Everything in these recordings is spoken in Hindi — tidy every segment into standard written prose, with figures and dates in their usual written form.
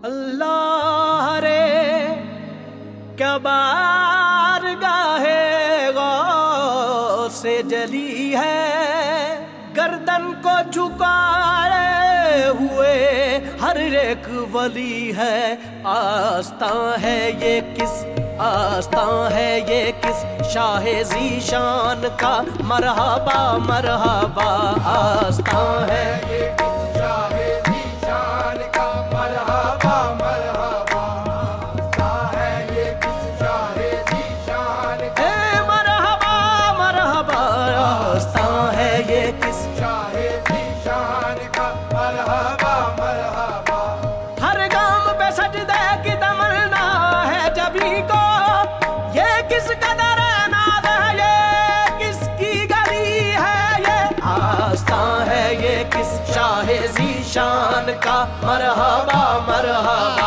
अल्लाह रे क्या बारगाहे गौर से जली है, गर्दन को झुकाए हुए हर एक वली है। आस्तां है ये किस, आस्तां है ये किस शाहे ज़ीशान का, मरहबा मरहबा। आस्तां है ये किस शाहे ज़ीशान का, मरहबा मरहबा। आस्तां है ये किस शाहे ज़ीशान का, मरहबा मरहबा। आस्तां है ये किस शाहे ज़ीशान का, मरहबा मरहबा। हर गाम पे सजदे की तमन्ना है जभी को, ये किस कदर नाज़ है, ये किसकी गली है ये। आस्तां है ये किस शाहे ज़ीशान का, मरहबा मरहबा।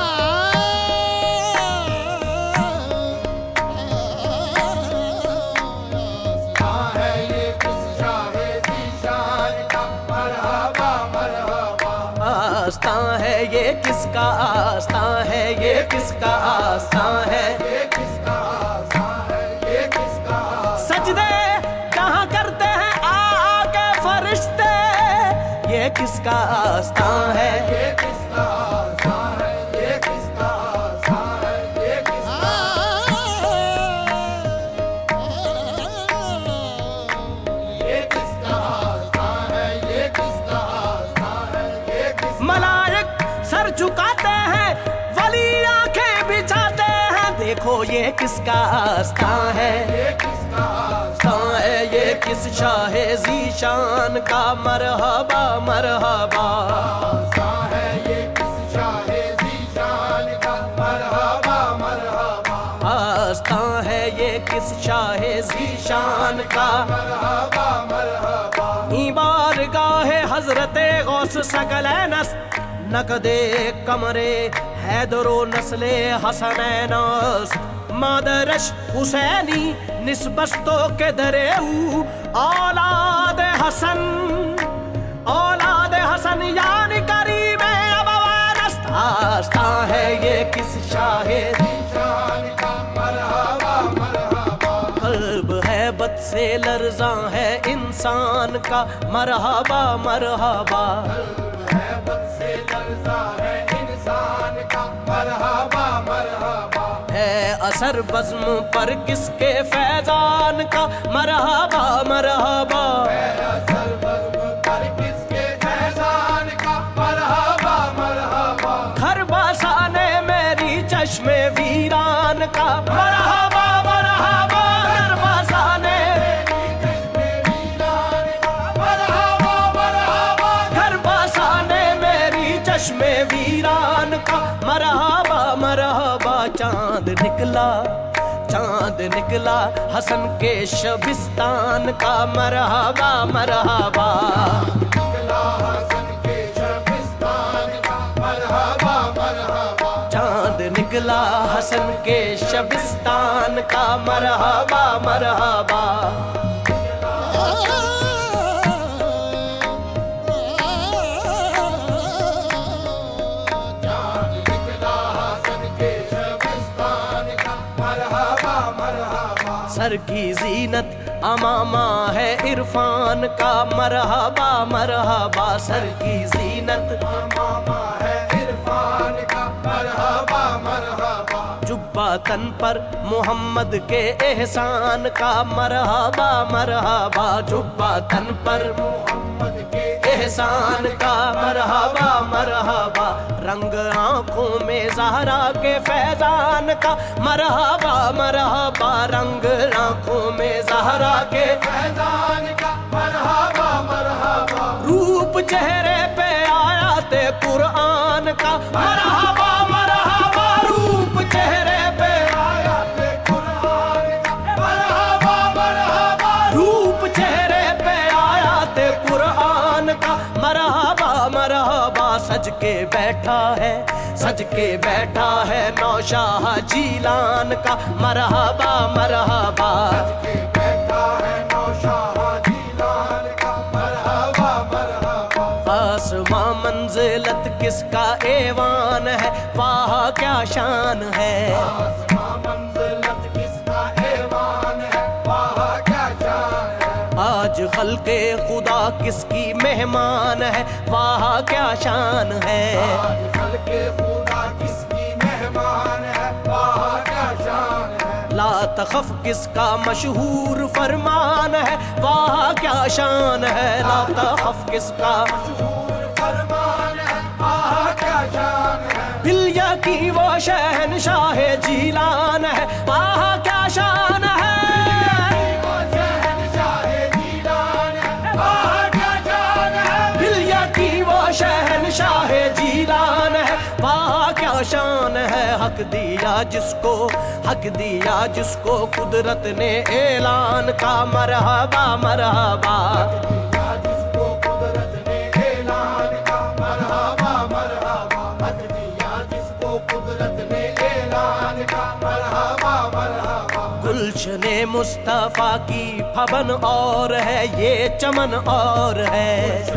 आस्तां है ये किसका, आस्तां है ये किसका, आस्तां है ये किसका, आस्तां है ये किसका। सजदे कहाँ करते हैं आके फरिश्ते, ये किसका आस्तां है ये किसका, आस्तां है ये किसका, आस्तां है ये किसका। ये किसका आस्तां है ये किसका, आस्तां है ये किसका। मलाइक सर झुकाते हैं, वली आंखें बिछाते हैं, देखो ये किसका आस्तां है ये किसका, आस्तां है ये किस शाहे ज़ीशान का, मरहबा मरहबा। आस्तां है ये किस शाहे ज़ीशान का, मरहबा मरहबा। आस्तां है ये किस शाहे ज़ीशान का, मरहबा मरहबा। बारगाहे हज़रते गौस सकलैनस्त, नकदे कमरे हैदरो नस्ले हसनैनस्त। मादरश हुसैनी निस्बस्तो के दरेऊ, औलाद हसन, औलाद हसन यानी करीब अबवानस्त। आस्तां है ये किस शाहे ज़ीशान का, मरहबा मरहबा। कल्ब है बद से लर्ज़ां है इंसान का, मरहबा मरहबा। कल्ब है बद से लर्ज़ां है इंसान का, मरहबा मरहबा। है असर बज़्म पर किसके फैज़ान का, मरहबा मरहबा। है असर बज़्म पर किसके फैज़ान का, मरहबा मरहबा। घर बसाने मेरी चश्मे वीरान का, मरहबा मरहबा। घर बसाने मेरी चश्मे वीरान का, मरहबा मरहबा। घर बसाने मेरी चश्मे वीरान का, मरहबा मरहबा। चांद निकला, चांद निकला हसन के शबिस्तान का, मरहबा मरहबा। निकला हसन के शबिस्तान का, मरहबा मरहबा। चांद निकला हसन के शबिस्तान का, मरहबा मरहबा। सर की जीनत अमामा है इरफान का, मरहबा मरहबा। सर की जीनत अमामा है इरफान का, मरहबा मरहबा। जुब्बा तन पर मोहम्मद के एहसान का, मरहबा मरहबा। जुब्बा तन पर मोहम्मद के एहसान का, मरहबा मरहबा। रंग आँखों में ज़हरा के फैज़ान का, मरहबा मरहबा। रंग आँखों में ज़हरा के फैज़ान का, मरहबा मरहबा। रूप चेहरे पे आयाते कुरान का, मरहबा मरहबा। रूप चेहरे पे आयाते कुरान का, मरहबा मरहबा। रूप चेहरे पे आयाते कुरान का, मरहबा मरहबा। सज के बैठा है, सज के बैठा है नौशाह जीलान का, मरहबा मरहबा। सज के बैठा है नौशाह जीलान का, मरहबा मरहबा। आसमां मंजिल मंजिलत किसका ऐवान है, वाह क्या शान है। मंजिलत किसका ऐवान है, वाह क्या शान है। आज खल्के खुदा किसकी मेहमान है, वाह क्या शान है। आज खल्के खुदा किसकी मेहमान है, वाह क्या शान है। ला तखफ किसका मशहूर फरमान है, वाह क्या शान है। ला तखफ किसका मशहूर फरमान है, वाह क्या शान है। बिलिया की वो शहनशाह जीलान है, वाह क्या शान है। शहनशाह जीलान है, वाह क्या शान है। हक दिया जिसको कुदरत ने ऐलान का, मरहबा मरहबा। जिसको कुदरत ने ऐलान का, मरहबा मरहबा। हक दिया जिसको कुदरत ने ऐलान का, मरहबा मरहबा। गुलशने मुस्तफा की फबन और है, ये चमन और है।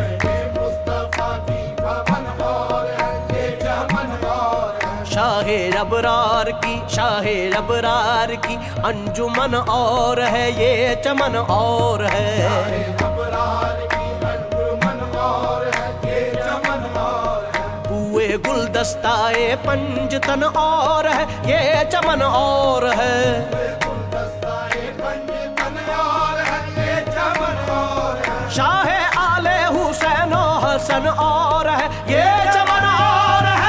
शाहे अबरार की अंजुमन और है, ये चमन और है। पूए गुलदस्ताए पंजतन और है, ये चमन और है। शाहे आले हुसैन हसन और है, ये चमन और है।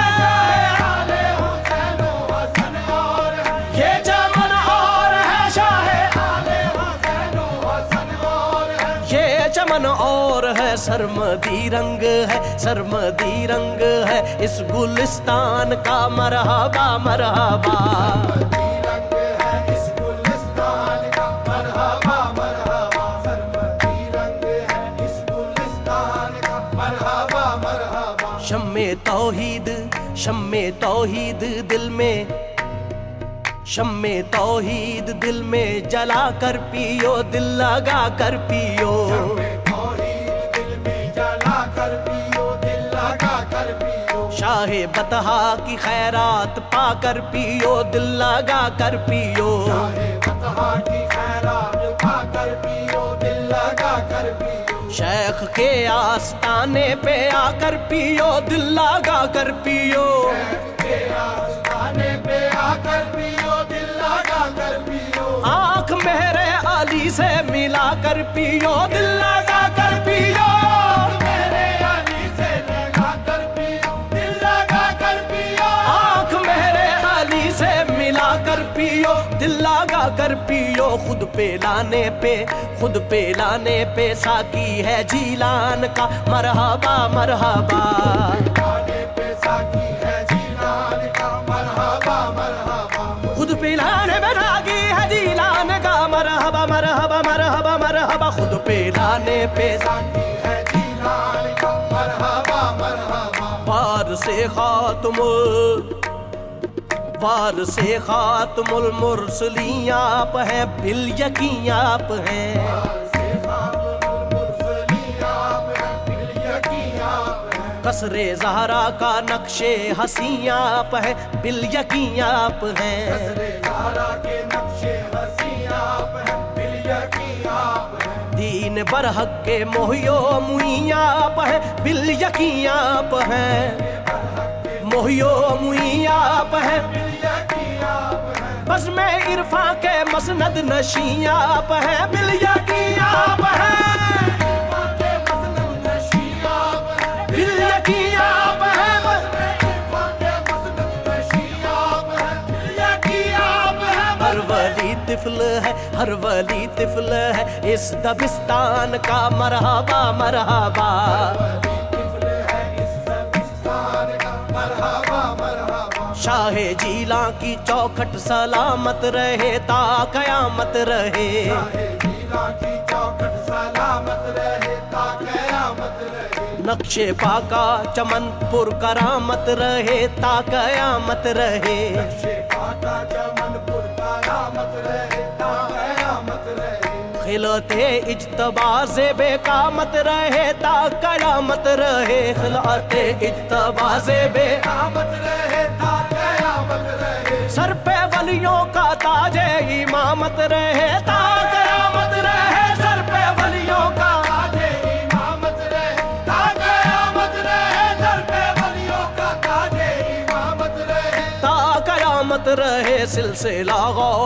चमन और है। सरमदी रंग है इस गुलिस्तान का, मरहबा मरहबा। शम्मे तौहीद दिल में जला कर पियो, दिल लगा कर पियो। शाहे बतहा की खैरात पाकर पियो, दिल लगा कर पियो। शेख के आस्ताने पे आकर पियो, दिल लगा कर पियो। आँख मेरे अली से मिला कर पियो, दिल लगा कर पियो। मेरे अली से लगा कर पियो, दिल लगा कर पियो। आँख मेरे अली से मिला कर पियो, दिल लगा कर पियो। खुद पे लाने पे साकी है जीलान का, मरहबा मरहबा। खुद पिलाने पे साकी है जीलान का, मरहबा मरहबा मरहबा मरहबा। खुद पिलाने पे साकी है जीलान का, मरहबा मरहबा। वार से खातमुल मुरसलीन आप है, बिल यकीन आप हैं। कसरे ज़हरा का नक्शे हसी आप है, बिल यकीन आप हैं। दीन बरहक के मोहियो मुई आप है, बिल यकीन आप हैं। मोहियो मुई आप है, बस में इरफा के मसनद नशी आप है, बिल यकीन आप है। हर वली तिफल है इस दबिस्तान का, मरहबा मरहबा। शाहे जीला की चौखट सलामत रहे, ता कयामत रहे। नक्शे पाका चमनपुर करामत रहे, ता कयामत रहे। खिलते इज्तबा ज़ेबे कामत रहे ता कयामत रहे। खिलते इज्तबा ज़ेबे कामत रहे ता कयामत रहे। सर पे वलियों का ताजे इमामत रहे ता कयामत रहे। सर पे वलियों का ताजे इमामत रहे ता कयामत रहे। सर पे वलियों का ताजे इमामत रहे ता कयामत रहे। सिलसिला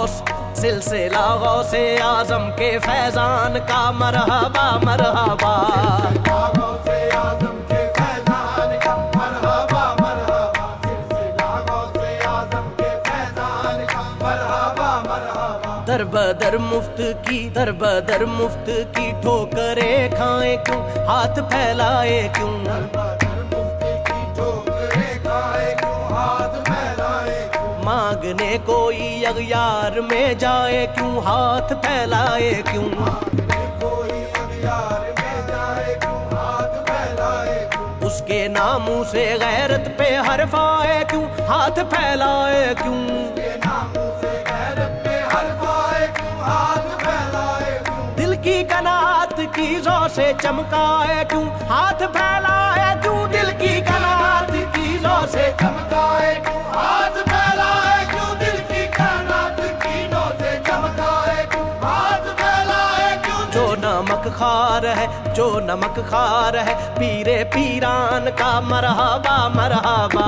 गौसे आज़म के फैज़ान का मरहबा मरहबा। गौसे आज़म के फैज़ान का मरहबा मरहबा। सिलसिला गौसे आज़म के फैज़ान का मरहबा मरहबा। दर बदर मुफ्त की ठोकरे खाए क्यों, हाथ फैलाए क्यों। मांगने कोई अगयार में जाए क्यों, हाथ फैलाए क्यों। कोई अगयार में जाए क्यों, हाथ फैलाए क्यों। उसके नामों से गैरत पे हर्फ आए क्यों, हाथ फैलाए क्यों। उसके नामों से गैरत पे हर्फ आए क्यों, हाथ फैलाए क्यों। दिल की कनात की ज़ौ से चमकाए क्यों, हाथ फैलाए क्यों। दिल की कनात की ज़ौ से चमकाए क्यों, हाथ फैलाए क्यों। दिल की कनात की ज़ौ से चमकाए क्यों, हाथ फैलाए क्यों। जो नमक खार है पीरे पीरान का मरहबा मरहबा।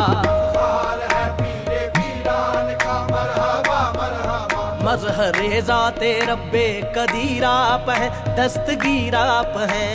मज़हरे ज़ाते रब्बे कदीर आप हैं, दस्तगीर आप हैं।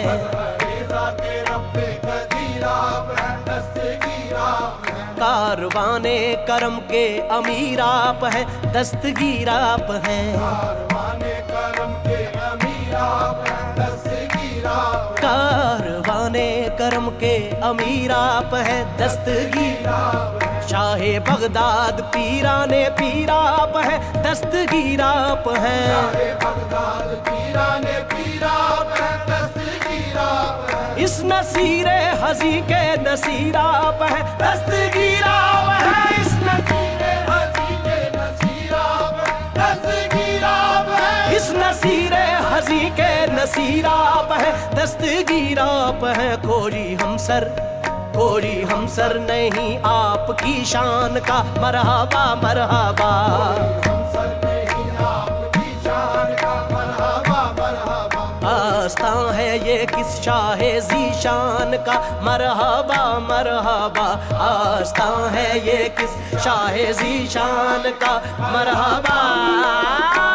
कारवाने करम के अमीर आप हैं, दस्तगीर आप हैं। कारवाने करम के अमीर आप हैं, दस्तगीर आप हैं। कारवाने करम के अमीर आप हैं, दस्तगीर आप हैं। शाहे बगदाद पीराने पीर आप हैं, दस्तगीर आप हैं। शाहे बगदाद पीराने पीर आप हैं, दस्तगीर आप हैं। इस नसीरे हज़ी के नसीर आप हैं, दस्तगीर आप हैं। इस नसीरे हज़ी के नसीर आप हैं, दस्तगीर आप हैं। इस नसीरे हज़ी के नसीर आप हैं, दस्तगीर आप हैं। कोई हमसर नहीं आपकी शान का मरहबा मरहबा। आस्तां है ये किस शाहे ज़ीशान का मरहबा मरहबा। आस्तां है ये किस शाहे ज़ीशान का मरहबा।